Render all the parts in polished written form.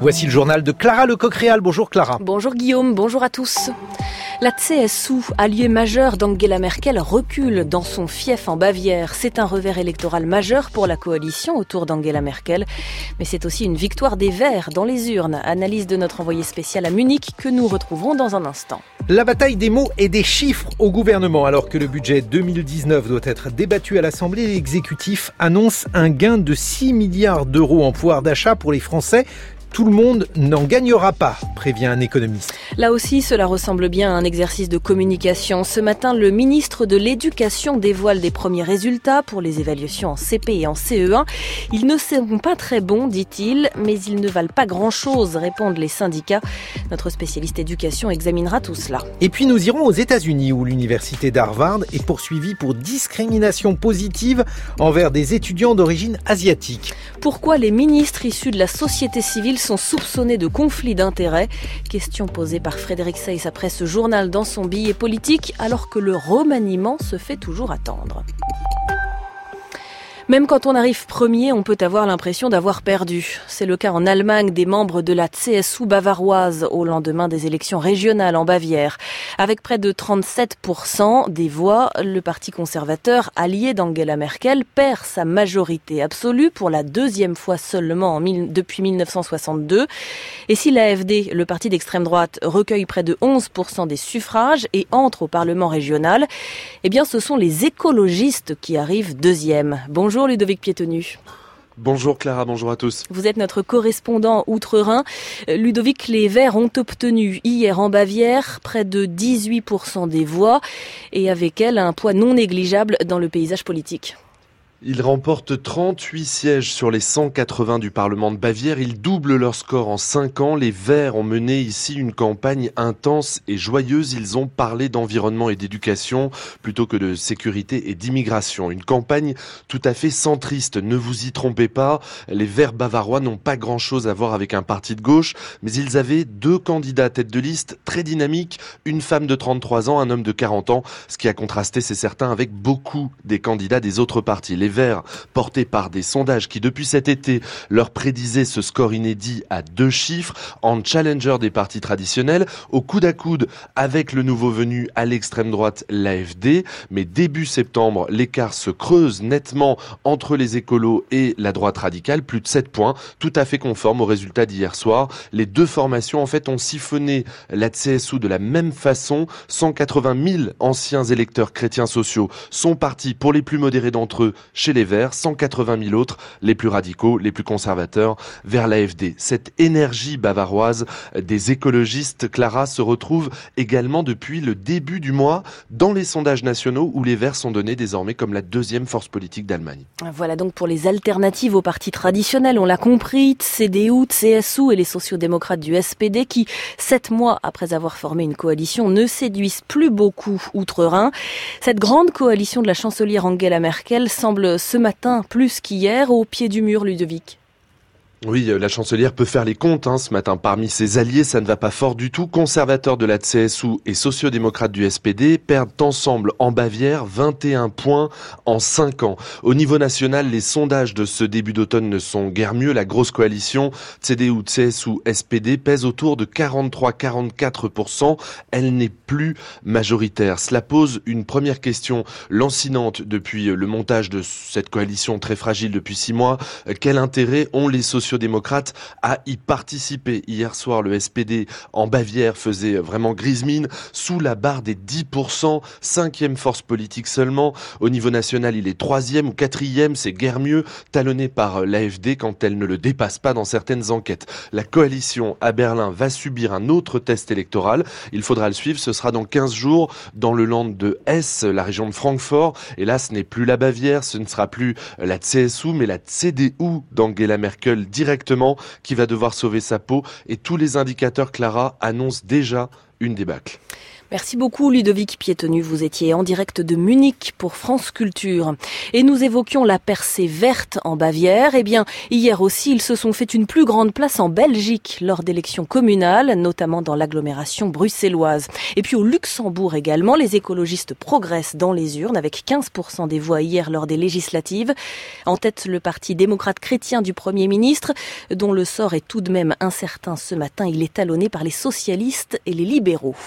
Voici le journal de Clara Lecoq-Réal. Bonjour Clara. Bonjour Guillaume, bonjour à tous. La CSU, allié majeur d'Angela Merkel, recule dans son fief en Bavière. C'est un revers électoral majeur pour la coalition autour d'Angela Merkel. Mais c'est aussi une victoire des Verts dans les urnes. Analyse de notre envoyé spécial à Munich que nous retrouverons dans un instant. La bataille des mots et des chiffres au gouvernement. Alors que le budget 2019 doit être débattu à l'Assemblée, l'exécutif annonce un gain de 6 milliards d'euros en pouvoir d'achat pour les Français. Tout le monde n'en gagnera pas, prévient un économiste. Là aussi, cela ressemble bien à un exercice de communication. Ce matin, le ministre de l'Éducation dévoile des premiers résultats pour les évaluations en CP et en CE1. Ils ne seront pas très bons, dit-il, mais ils ne valent pas grand-chose, répondent les syndicats. Notre spécialiste éducation examinera tout cela. Et puis nous irons aux États-Unis, où l'université d'Harvard est poursuivie pour discrimination positive envers des étudiants d'origine asiatique. Pourquoi les ministres issus de la société civile sont soupçonnés de conflits d'intérêts? Question posée par Frédéric Seyss après ce journal dans son billet politique, alors que le remaniement se fait toujours attendre. Même quand on arrive premier, on peut avoir l'impression d'avoir perdu. C'est le cas en Allemagne des membres de la CSU bavaroise au lendemain des élections régionales en Bavière. Avec près de 37% des voix, le parti conservateur allié d'Angela Merkel perd sa majorité absolue pour la deuxième fois seulement depuis 1962. Et si l'AfD, le parti d'extrême droite, recueille près de 11% des suffrages et entre au Parlement régional, eh bien ce sont les écologistes qui arrivent deuxième. Bonjour Ludovic Piétenu. Bonjour Clara, bonjour à tous. Vous êtes notre correspondant outre-Rhin. Ludovic, les Verts ont obtenu hier en Bavière près de 18% des voix et avec elles un poids non négligeable dans le paysage politique. Ils remportent 38 sièges sur les 180 du Parlement de Bavière. Ils doublent leur score en 5 ans. Les Verts ont mené ici une campagne intense et joyeuse. Ils ont parlé d'environnement et d'éducation plutôt que de sécurité et d'immigration. Une campagne tout à fait centriste. Ne vous y trompez pas. Les Verts bavarois n'ont pas grand-chose à voir avec un parti de gauche, mais ils avaient 2 candidats tête de liste très dynamiques. Une femme de 33 ans, un homme de 40 ans. Ce qui a contrasté, c'est certain, avec beaucoup des candidats des autres partis. Les Verts, portés par des sondages qui depuis cet été leur prédisaient ce score inédit à 2 chiffres, en challenger des partis traditionnels, au coude à coude avec le nouveau venu à l'extrême droite, l'AfD. Mais début septembre, l'écart se creuse nettement entre les écolos et la droite radicale, plus de 7 points, tout à fait conforme au résultat d'hier soir. Les 2 formations, en fait, ont siphonné la CSU de la même façon. 180 000 anciens électeurs chrétiens sociaux sont partis pour les plus modérés d'entre eux chez les Verts, 180 000 autres, les plus radicaux, les plus conservateurs, vers l'AfD. Cette énergie bavaroise des écologistes, Clara, se retrouve également depuis le début du mois dans les sondages nationaux où les Verts sont donnés désormais comme la 2e force politique d'Allemagne. Voilà donc pour les alternatives aux partis traditionnels, on l'a compris, CDU, CSU et les sociodémocrates du SPD qui, 7 mois après avoir formé une coalition, ne séduisent plus beaucoup outre-Rhin. Cette grande coalition de la chancelière Angela Merkel semble ce matin plus qu'hier au pied du mur, Ludovic. Oui, la chancelière peut faire les comptes ce matin. Parmi ses alliés, ça ne va pas fort du tout. Conservateurs de la CSU et sociodémocrates du SPD perdent ensemble en Bavière 21 points en 5 ans. Au niveau national, les sondages de ce début d'automne ne sont guère mieux. La grosse coalition CDU, CSU, SPD pèse autour de 43-44%. Elle n'est plus majoritaire. Cela pose une première question lancinante depuis le montage de cette coalition très fragile depuis 6 mois. Quel intérêt ont les sociodémocrates à y participer? Hier soir, le SPD en Bavière faisait vraiment grise mine, sous la barre des 10%, 5e force politique seulement. Au niveau national, il est 3e ou 4e, c'est guère mieux, talonné par l'AfD quand elle ne le dépasse pas dans certaines enquêtes. La coalition à Berlin va subir un autre test électoral. Il faudra le suivre, ce sera dans 15 jours dans le land de Hesse, la région de Francfort. Et là, ce n'est plus la Bavière, ce ne sera plus la CSU, mais la CDU d'Angela Merkel directement qui va devoir sauver sa peau. Et tous les indicateurs, Clara, annoncent déjà une débâcle. Merci beaucoup Ludovic Piétenu, vous étiez en direct de Munich pour France Culture. Et nous évoquions la percée verte en Bavière. Eh bien, hier aussi, ils se sont fait une plus grande place en Belgique lors d'élections communales, notamment dans l'agglomération bruxelloise. Et puis au Luxembourg également, les écologistes progressent dans les urnes avec 15% des voix hier lors des législatives. En tête, le parti démocrate chrétien du Premier ministre, dont le sort est tout de même incertain ce matin. Il est talonné par les socialistes et les libéraux.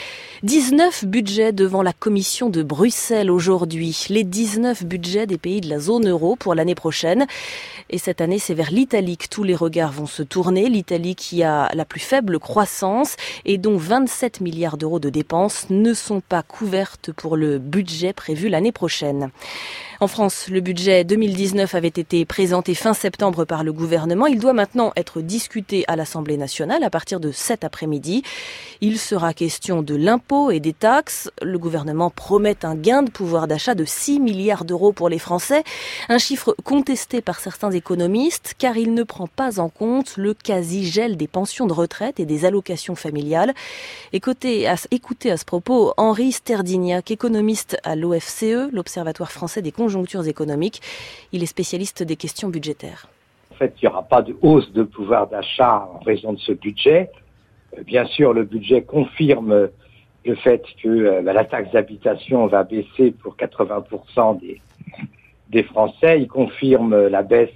19 budgets devant la Commission de Bruxelles aujourd'hui. Les 19 budgets des pays de la zone euro pour l'année prochaine. Et cette année, c'est vers l'Italie que tous les regards vont se tourner. L'Italie qui a la plus faible croissance et dont 27 milliards d'euros de dépenses ne sont pas couvertes pour le budget prévu l'année prochaine. En France, le budget 2019 avait été présenté fin septembre par le gouvernement. Il doit maintenant être discuté à l'Assemblée nationale à partir de cet après-midi. Il sera question de l'impôt et des taxes. Le gouvernement promet un gain de pouvoir d'achat de 6 milliards d'euros pour les Français. Un chiffre contesté par certains économistes car il ne prend pas en compte le quasi-gel des pensions de retraite et des allocations familiales. Écoutez à ce propos Henri Sterdignac, économiste à l'OFCE, l'Observatoire français des conjonctures économiques. Il est spécialiste des questions budgétaires. En fait, il n'y aura pas de hausse de pouvoir d'achat en raison de ce budget. Bien sûr, le budget confirme le fait que la taxe d'habitation va baisser pour 80% des Français. Il confirme la baisse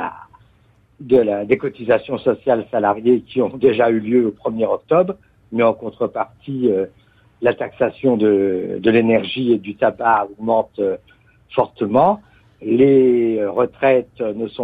des cotisations sociales salariées qui ont déjà eu lieu au 1er octobre, mais en contrepartie, la taxation de l'énergie et du tabac augmente fortement. Les retraites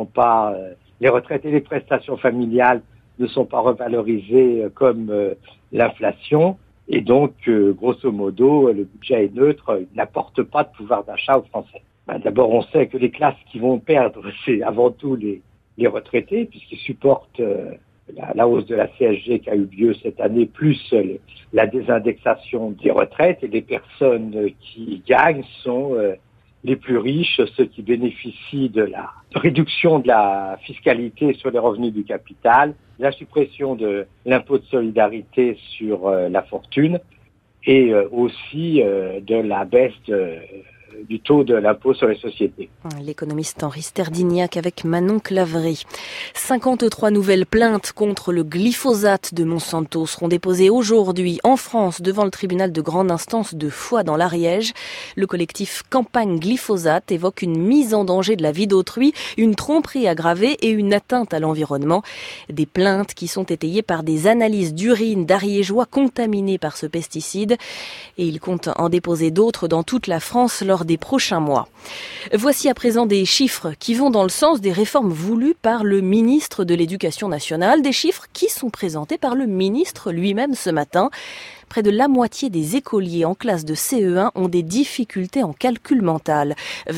les retraites et les prestations familiales ne sont pas revalorisées comme l'inflation. Et donc, grosso modo, le budget est neutre, il n'apporte pas de pouvoir d'achat aux Français. D'abord, on sait que les classes qui vont perdre, c'est avant tout les retraités, puisqu'ils supportent la hausse de la CSG qui a eu lieu cette année, plus la désindexation des retraites. Et les personnes qui gagnent sont les plus riches, ceux qui bénéficient de la réduction de la fiscalité sur les revenus du capital, la suppression de l'impôt de solidarité sur la fortune et aussi de la baisse du taux de l'impôt sur les sociétés. L'économiste Henri Sterdignac avec Manon Claverie. 53 nouvelles plaintes contre le glyphosate de Monsanto seront déposées aujourd'hui en France devant le tribunal de grande instance de Foix dans l'Ariège. Le collectif Campagne Glyphosate évoque une mise en danger de la vie d'autrui, une tromperie aggravée et une atteinte à l'environnement. Des plaintes qui sont étayées par des analyses d'urine d'Ariégeois contaminés par ce pesticide. Et il compte en déposer d'autres dans toute la France lors des prochains mois. Voici à présent des chiffres qui vont dans le sens des réformes voulues par le ministre de l'Éducation nationale, des chiffres qui sont présentés par le ministre lui-même ce matin. Près de la moitié des écoliers en classe de CE1 ont des difficultés en calcul mental.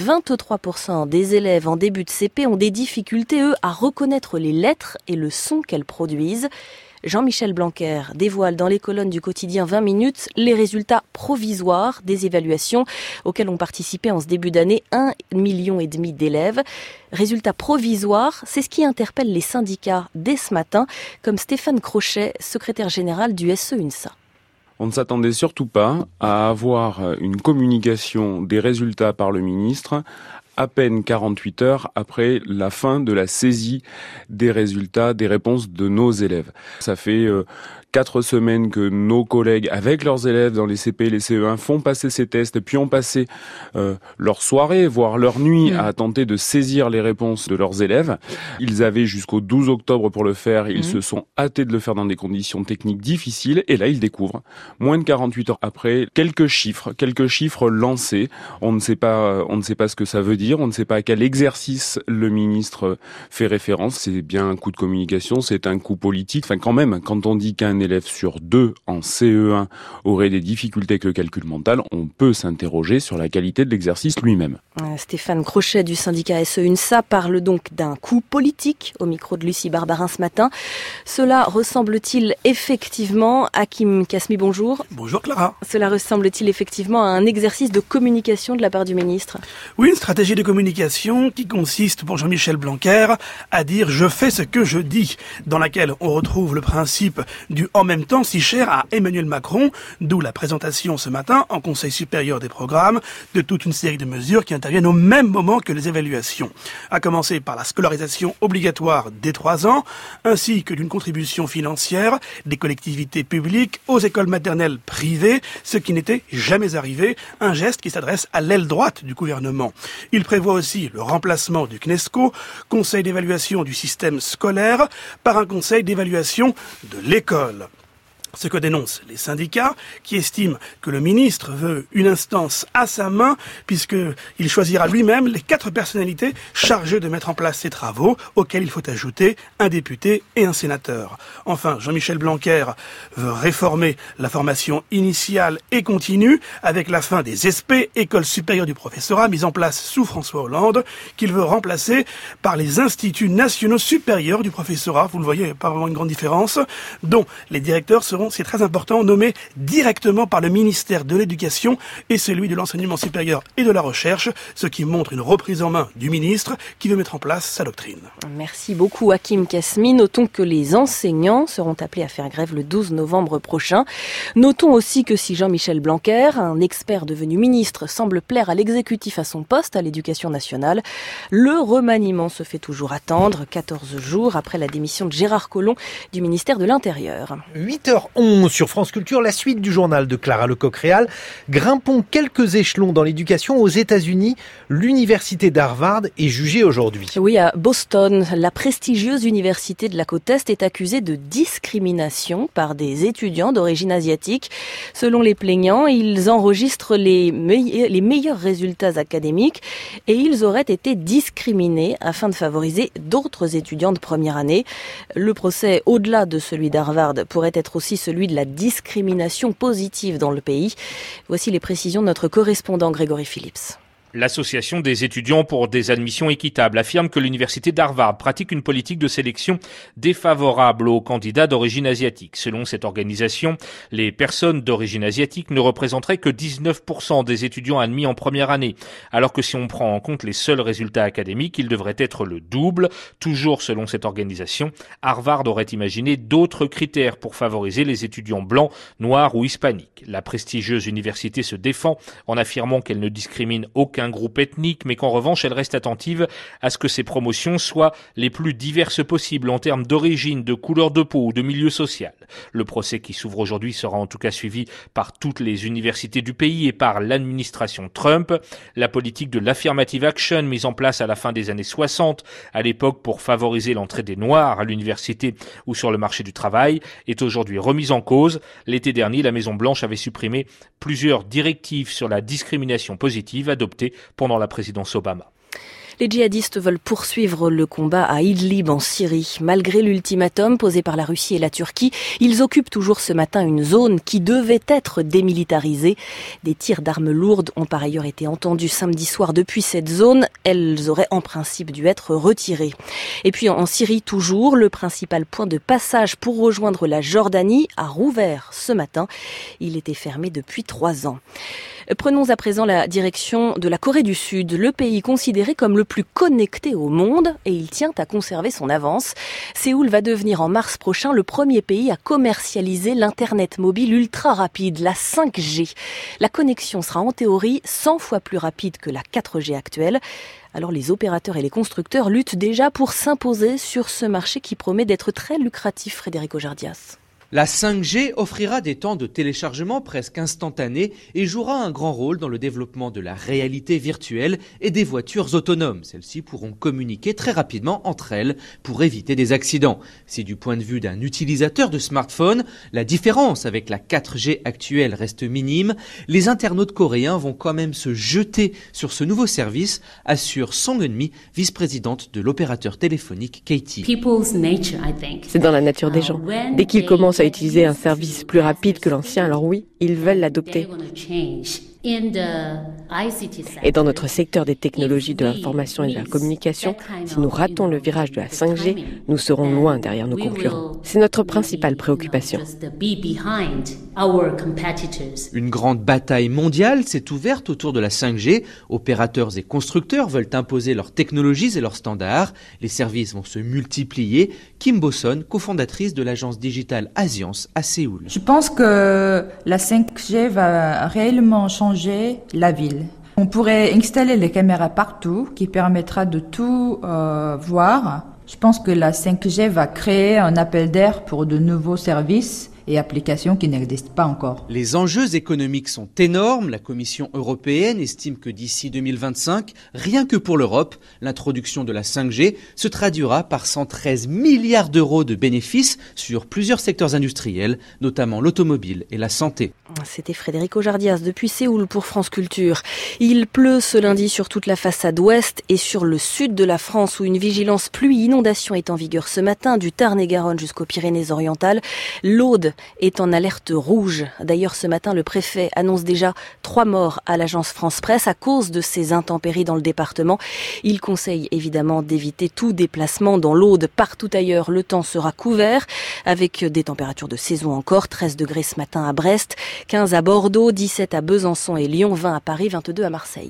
23% des élèves en début de CP ont des difficultés, eux, à reconnaître les lettres et le son qu'elles produisent. Jean-Michel Blanquer dévoile dans les colonnes du quotidien 20 minutes les résultats provisoires des évaluations auxquelles ont participé en ce début d'année 1,5 million d'élèves. Résultats provisoires, c'est ce qui interpelle les syndicats dès ce matin, comme Stéphane Crochet, secrétaire général du SE-UNSA. On ne s'attendait surtout pas à avoir une communication des résultats par le ministre à peine 48 heures après la fin de la saisie des résultats, des réponses de nos élèves. Ça fait 4 semaines que nos collègues, avec leurs élèves dans les CP et les CE1, font passer ces tests, puis ont passé leur soirée, voire leur nuit, à tenter de saisir les réponses de leurs élèves. Ils avaient jusqu'au 12 octobre pour le faire, ils se sont hâtés de le faire dans des conditions techniques difficiles, et là ils découvrent, moins de 48 heures après, quelques chiffres lancés. On ne sait pas ce que ça veut dire, on ne sait pas à quel exercice le ministre fait référence. C'est bien un coup de communication, c'est un coup politique. Enfin, quand même, quand on dit qu'un élève sur 2 en CE1 aurait des difficultés avec le calcul mental, on peut s'interroger sur la qualité de l'exercice lui-même. Stéphane Crochet du syndicat SE-UNSA parle donc d'un coup politique au micro de Lucie Barbarin ce matin. Cela ressemble-t-il effectivement, Hakim Kasmi, bonjour. Bonjour Clara. Cela ressemble-t-il effectivement à un exercice de communication de la part du ministre ? Oui, une stratégie de communication qui consiste pour Jean-Michel Blanquer à dire « je fais ce que je dis », dans laquelle on retrouve le principe du « en même temps » si cher à Emmanuel Macron, d'où la présentation ce matin en Conseil supérieur des programmes de toute une série de mesures qui interviennent au même moment que les évaluations. À commencer par la scolarisation obligatoire dès 3 ans, ainsi que d'une contribution financière des collectivités publiques aux écoles maternelles privées, ce qui n'était jamais arrivé, un geste qui s'adresse à l'aile droite du gouvernement. Il prévoit aussi le remplacement du CNESCO, Conseil d'évaluation du système scolaire, par un Conseil d'évaluation de l'école. Ce que dénoncent les syndicats, qui estiment que le ministre veut une instance à sa main, puisqu'il choisira lui-même les 4 personnalités chargées de mettre en place ces travaux, auxquels il faut ajouter un député et un sénateur. Enfin, Jean-Michel Blanquer veut réformer la formation initiale et continue, avec la fin des ESP, Écoles supérieures du professorat, mise en place sous François Hollande, qu'il veut remplacer par les instituts nationaux supérieurs du professorat. Vous le voyez, pas vraiment une grande différence, dont les directeurs seront, c'est très important, nommés directement par le ministère de l'Éducation et celui de l'Enseignement supérieur et de la Recherche, ce qui montre une reprise en main du ministre qui veut mettre en place sa doctrine. Merci beaucoup Hakim Kasmi. Notons que les enseignants seront appelés à faire grève le 12 novembre prochain. Notons aussi que si Jean-Michel Blanquer, un expert devenu ministre, semble plaire à l'exécutif à son poste à l'Éducation nationale, le remaniement se fait toujours attendre, 14 jours après la démission de Gérard Collomb du ministère de l'Intérieur. 8h11 sur France Culture, la suite du journal de Clara Lecoq-Réal. Grimpons quelques échelons dans l'éducation aux États-Unis. L'université d'Harvard est jugée aujourd'hui. Oui, à Boston, la prestigieuse université de la côte Est est accusée de discrimination par des étudiants d'origine asiatique. Selon les plaignants, ils enregistrent les meilleurs résultats académiques et ils auraient été discriminés afin de favoriser d'autres étudiants de première année. Le procès, au-delà de celui d'Harvard, pourrait être aussi celui de la discrimination positive dans le pays. Voici les précisions de notre correspondant Grégory Phillips. L'Association des étudiants pour des admissions équitables affirme que l'université d'Harvard pratique une politique de sélection défavorable aux candidats d'origine asiatique. Selon cette organisation, les personnes d'origine asiatique ne représenteraient que 19% des étudiants admis en première année, alors que si on prend en compte les seuls résultats académiques, ils devraient être le double. Toujours selon cette organisation, Harvard aurait imaginé d'autres critères pour favoriser les étudiants blancs, noirs ou hispaniques. La prestigieuse université se défend en affirmant qu'elle ne discrimine aucun groupe ethnique, mais qu'en revanche, elle reste attentive à ce que ces promotions soient les plus diverses possibles en termes d'origine, de couleur de peau ou de milieu social. Le procès qui s'ouvre aujourd'hui sera en tout cas suivi par toutes les universités du pays et par l'administration Trump. La politique de l'affirmative action mise en place à la fin des années 60, à l'époque pour favoriser l'entrée des Noirs à l'université ou sur le marché du travail, est aujourd'hui remise en cause. L'été dernier, la Maison-Blanche avait supprimé plusieurs directives sur la discrimination positive adoptées pendant la présidence Obama. Les djihadistes veulent poursuivre le combat à Idlib en Syrie. Malgré l'ultimatum posé par la Russie et la Turquie, ils occupent toujours ce matin une zone qui devait être démilitarisée. Des tirs d'armes lourdes ont par ailleurs été entendus samedi soir depuis cette zone. Elles auraient en principe dû être retirées. Et puis en Syrie toujours, le principal point de passage pour rejoindre la Jordanie a rouvert ce matin. Il était fermé depuis 3 ans. Prenons à présent la direction de la Corée du Sud, le pays considéré comme le plus connecté au monde et il tient à conserver son avance. Séoul va devenir en mars prochain le premier pays à commercialiser l'Internet mobile ultra rapide, la 5G. La connexion sera en théorie 100 fois plus rapide que la 4G actuelle. Alors les opérateurs et les constructeurs luttent déjà pour s'imposer sur ce marché qui promet d'être très lucratif, Frédéric Ojardias. La 5G offrira des temps de téléchargement presque instantanés et jouera un grand rôle dans le développement de la réalité virtuelle et des voitures autonomes. Celles-ci pourront communiquer très rapidement entre elles pour éviter des accidents. Si du point de vue d'un utilisateur de smartphone, la différence avec la 4G actuelle reste minime, les internautes coréens vont quand même se jeter sur ce nouveau service, assure Song Eun-mi, vice-présidente de l'opérateur téléphonique KT. C'est dans la nature des gens. Dès qu'ils commencent à utiliser un service plus rapide que l'ancien, alors oui, ils veulent l'adopter. Et dans notre secteur des technologies de l'information et de la communication, si nous ratons le virage de la 5G, nous serons loin derrière nos concurrents. C'est notre principale préoccupation. Une grande bataille mondiale s'est ouverte autour de la 5G. Opérateurs et constructeurs veulent imposer leurs technologies et leurs standards. Les services vont se multiplier. Kim Bosson, cofondatrice de l'agence digitale Asiance à Séoul. Je pense que la 5G va réellement changer la ville. On pourrait installer les caméras partout, qui permettra de tout voir. Je pense que la 5G va créer un appel d'air pour de nouveaux services et applications qui n'existent pas encore. Les enjeux économiques sont énormes. La Commission européenne estime que d'ici 2025, rien que pour l'Europe, l'introduction de la 5G se traduira par 113 milliards d'euros de bénéfices sur plusieurs secteurs industriels, notamment l'automobile et la santé. C'était Frédéric Ojardias depuis Séoul pour France Culture. Il pleut ce lundi sur toute la façade ouest et sur le sud de la France où une vigilance pluie-inondation est en vigueur ce matin, du Tarn-et-Garonne jusqu'aux Pyrénées-Orientales. L'Aude est en alerte rouge. D'ailleurs, ce matin, le préfet annonce déjà 3 morts à l'agence France Presse à cause de ces intempéries dans le département. Il conseille évidemment d'éviter tout déplacement dans l'Aude. Partout ailleurs, le temps sera couvert avec des températures de saison encore. 13 degrés ce matin à Brest, 15 à Bordeaux, 17 à Besançon et Lyon, 20 à Paris, 22 à Marseille.